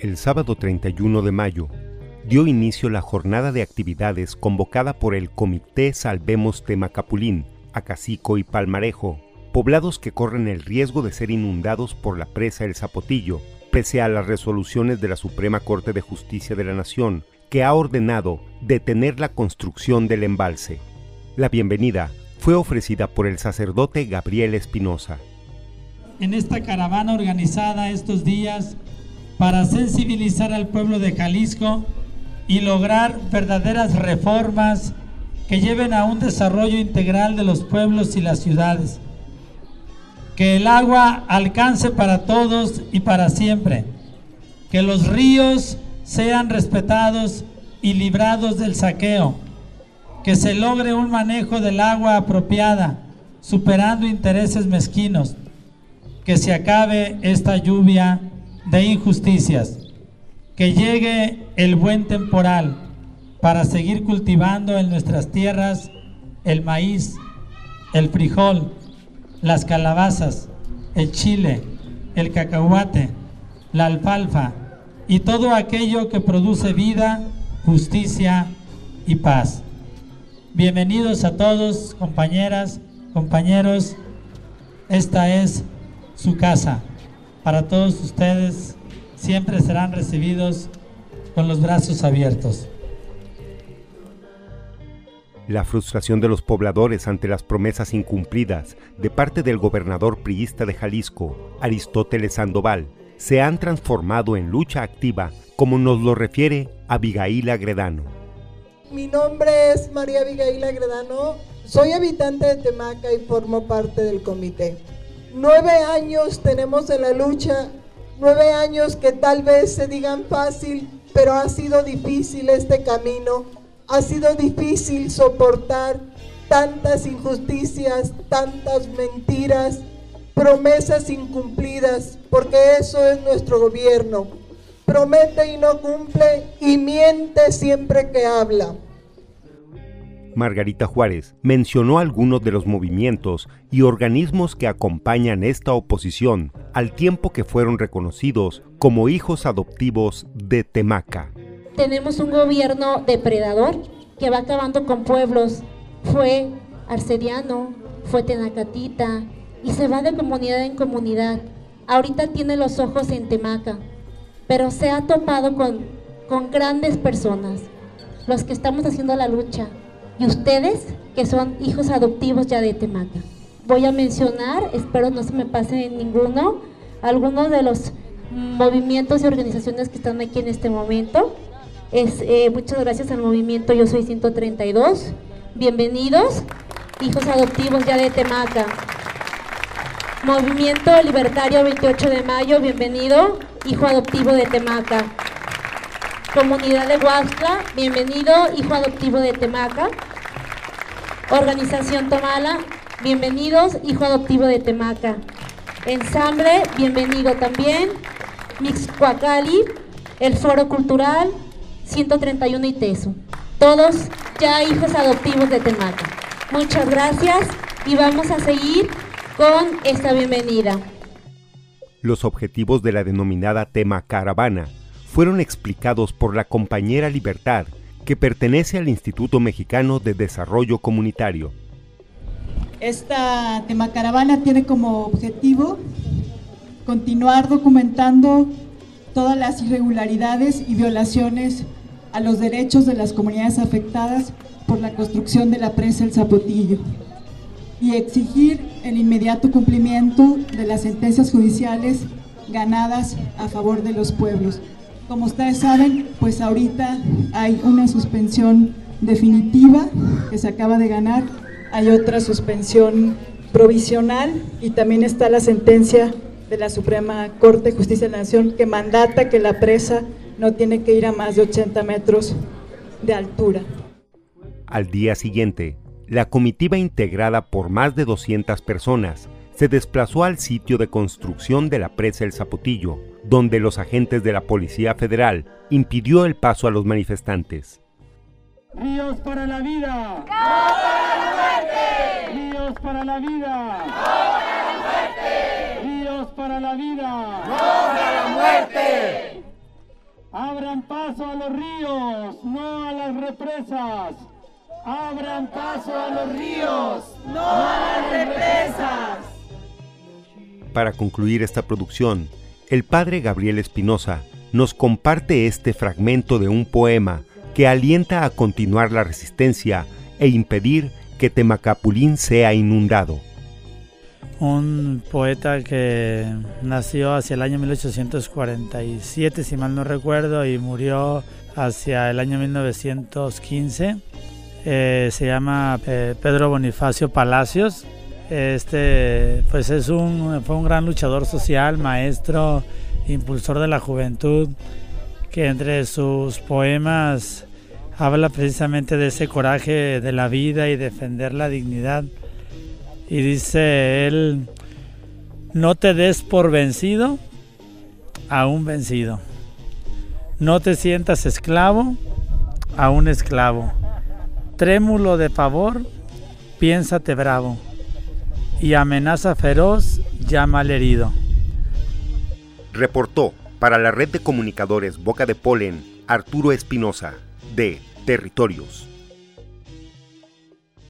El sábado 31 de mayo dio inicio la jornada de actividades convocada por el Comité Salvemos Temacapulín, Acacico y Palmarejo, poblados que corren el riesgo de ser inundados por la presa El Zapotillo, pese a las resoluciones de la Suprema Corte de Justicia de la Nación, que ha ordenado detener la construcción del embalse. La bienvenida fue ofrecida por el sacerdote Gabriel Espinosa. En esta caravana organizada estos días para sensibilizar al pueblo de Jalisco y lograr verdaderas reformas que lleven a un desarrollo integral de los pueblos y las ciudades. Que el agua alcance para todos y para siempre. Que los ríos sean respetados y librados del saqueo. Que se logre un manejo del agua apropiada, superando intereses mezquinos. Que se acabe esta lluvia de injusticias. Que llegue el buen temporal para seguir cultivando en nuestras tierras el maíz, el frijol, las calabazas, el chile, el cacahuate, la alfalfa y todo aquello que produce vida, justicia y paz. Bienvenidos a todos, compañeras, compañeros. Esta es su casa. Para todos ustedes siempre serán recibidos con los brazos abiertos. La frustración de los pobladores ante las promesas incumplidas de parte del gobernador priista de Jalisco, Aristóteles Sandoval, se han transformado en lucha activa, como nos lo refiere Abigail Agredano. Mi nombre es María Abigail Agredano, soy habitante de Temaca y formo parte del comité. 9 años tenemos en la lucha, 9 años que tal vez se digan fácil, pero ha sido difícil este camino. Ha sido difícil soportar tantas injusticias, tantas mentiras, promesas incumplidas, porque eso es nuestro gobierno. Promete y no cumple y miente siempre que habla. Margarita Juárez mencionó algunos de los movimientos y organismos que acompañan esta oposición, al tiempo que fueron reconocidos como hijos adoptivos de Temaca. Tenemos un gobierno depredador que va acabando con pueblos. Fue Arcediano, fue Tenacatita y se va de comunidad en comunidad. Ahorita tiene los ojos en Temaca, pero se ha topado con grandes personas, los que estamos haciendo la lucha, y ustedes que son hijos adoptivos ya de Temaca. Voy a mencionar, espero no se me pase ninguno, algunos de los movimientos y organizaciones que están aquí en este momento. Muchas gracias al movimiento Yo Soy 132. Bienvenidos, hijos adoptivos ya de Temaca. Movimiento Libertario 28 de Mayo, bienvenido, hijo adoptivo de Temaca. Comunidad de Huaxtla, bienvenido, hijo adoptivo de Temaca. Organización Tomala, bienvenidos, hijo adoptivo de Temaca. Ensamble, bienvenido también. Mixcoacali, el Foro Cultural 131 y Teso. Todos ya hijos adoptivos de Temaca. Muchas gracias y vamos a seguir con esta bienvenida. Los objetivos de la denominada Temacaravana fueron explicados por la compañera Libertad, que pertenece al Instituto Mexicano de Desarrollo Comunitario. Esta Temacaravana tiene como objetivo continuar documentando todas las irregularidades y violaciones a los derechos de las comunidades afectadas por la construcción de la presa El Zapotillo y exigir el inmediato cumplimiento de las sentencias judiciales ganadas a favor de los pueblos. Como ustedes saben, pues ahorita hay una suspensión definitiva que se acaba de ganar, hay otra suspensión provisional y también está la sentencia de la Suprema Corte de Justicia de la Nación que mandata que la presa no tiene que ir a más de 80 metros de altura. Al día siguiente, la comitiva integrada por más de 200 personas se desplazó al sitio de construcción de la presa El Zapotillo, donde los agentes de la Policía Federal impidió el paso a los manifestantes. ¡Ríos para la vida! ¡No para la muerte! ¡Ríos para la vida! ¡No para la muerte! ¡Ríos para la vida! ¡No para la muerte! Abran paso a los ríos, no a las represas. Abran paso a los ríos, no a las represas. Para concluir esta producción, el padre Gabriel Espinosa nos comparte este fragmento de un poema que alienta a continuar la resistencia e impedir que Temacapulín sea inundado. Un poeta que nació hacia el año 1847, si mal no recuerdo, y murió hacia el año 1915. Se llama Pedro Bonifacio Palacios. Pues fue un gran luchador social, maestro, impulsor de la juventud, que entre sus poemas habla precisamente de ese coraje de la vida y defender la dignidad. Y dice él: no te des por vencido, aún vencido. No te sientas esclavo, aún esclavo. Trémulo de pavor, piénsate bravo. Y amenaza feroz, llama al herido. Reportó para la red de comunicadores Boca de Polen Arturo Espinosa, de Territorios.